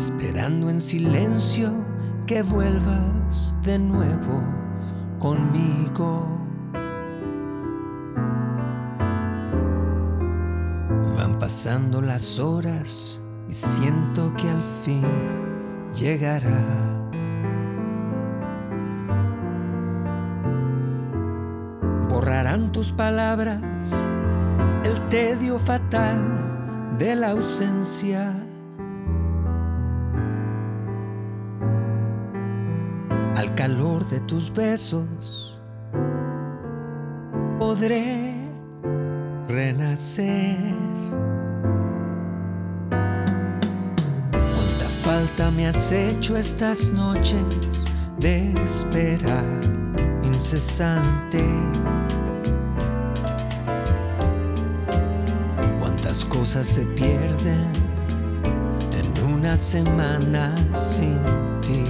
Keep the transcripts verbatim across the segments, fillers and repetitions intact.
esperando en silencio que vuelvas de nuevo conmigo. Van pasando las horas y siento que al fin llegarás. Borrarán tus palabras el tedio fatal de la ausencia. Al calor de tus besos podré renacer. Cuánta falta me has hecho estas noches de espera incesante. Cuántas cosas se pierden en una semana sin ti.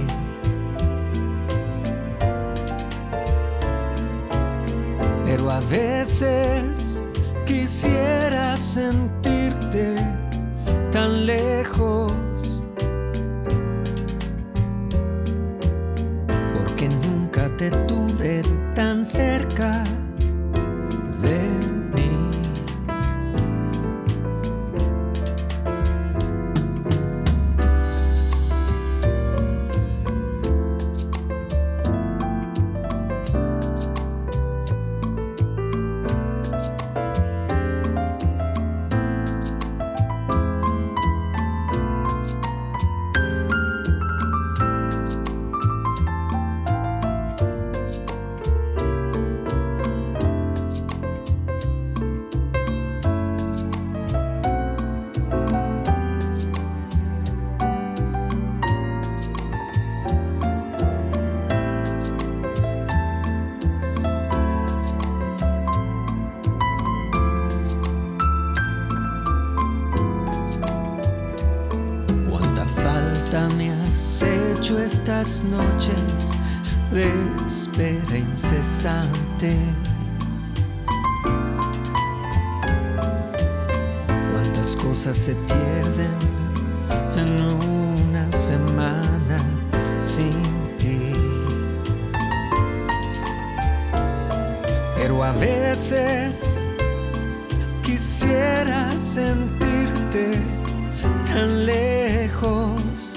Pero a veces quisiera sentirte tan lejos, porque nunca te tuve tan cerca de mí. Me has hecho estas noches de espera incesante. Cuántas cosas se pierden en una semana sin ti. Pero a veces quisiera sentirte tan lejos,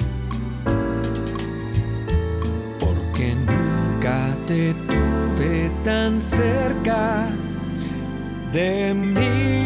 porque nunca te tuve tan cerca de mí.